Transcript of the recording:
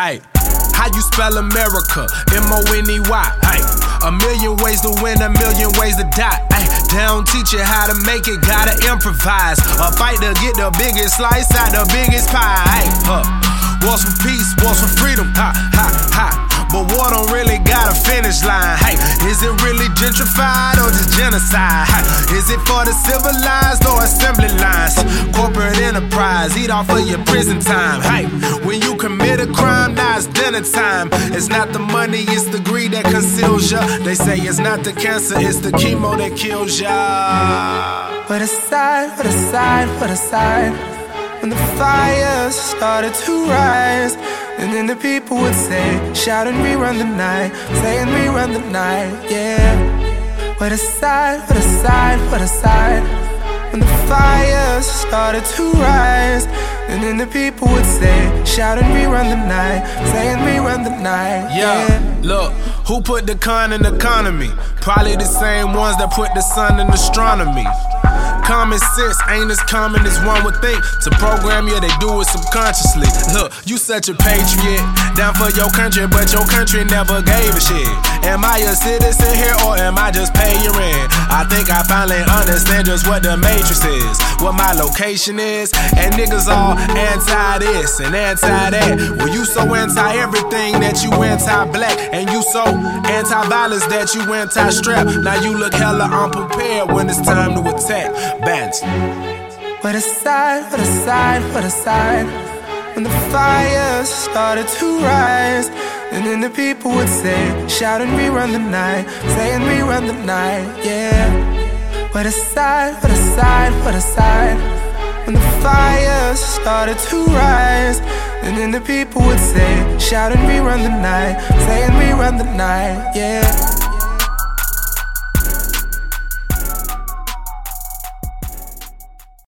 Hey, how you spell America? M-O-N-E-Y. Hey, a million ways to win, a million ways to die. Hey, they don't teach you how to make it, gotta improvise. A fight to get the biggest slice out the biggest pie. Hey, wars for peace, wars for freedom. Ha, ha, ha. But war don't really got a finish line. Hey, is it really gentrified or just genocide? Hey, is it for the civilized or assembly lines? Corporate enterprise, eat off of your prison time. Hey, when you commit a crime, now it's dinner time. It's not the money, it's the greed that conceals ya. They say it's not the cancer, it's the chemo that kills ya. Put aside, put aside, put aside. When the fires started to rise, and then the people would say, shout and rerun the night, say and rerun the night, yeah. Put aside, put aside, put aside. When the fires started to rise, and then the people would say, shout and rerun the night, say and rerun the night, yeah. Look, who put the con in economy? Probably the same ones that put the sun in astronomy. Common sense ain't as common as one would think. To program you, they do it subconsciously. Look, you such a patriot, down for your country, but your country never gave a shit. Am I a citizen here or am I just paying rent? I think I finally understand just what the matrix is, what my location is. And niggas all anti-this and anti-that. Well, you so anti-everything that you anti-black, and you so anti-violence that you anti-strap. Now you look hella unprepared when it's time to attack. Bands. Put aside, put aside, put aside. When the fires started to rise, and then the people would say, shout and rerun the night, say and rerun the night, yeah. Put aside, put aside, put aside. When the fires started to rise, and then the people would say, shout and rerun the night, say and rerun the night, yeah.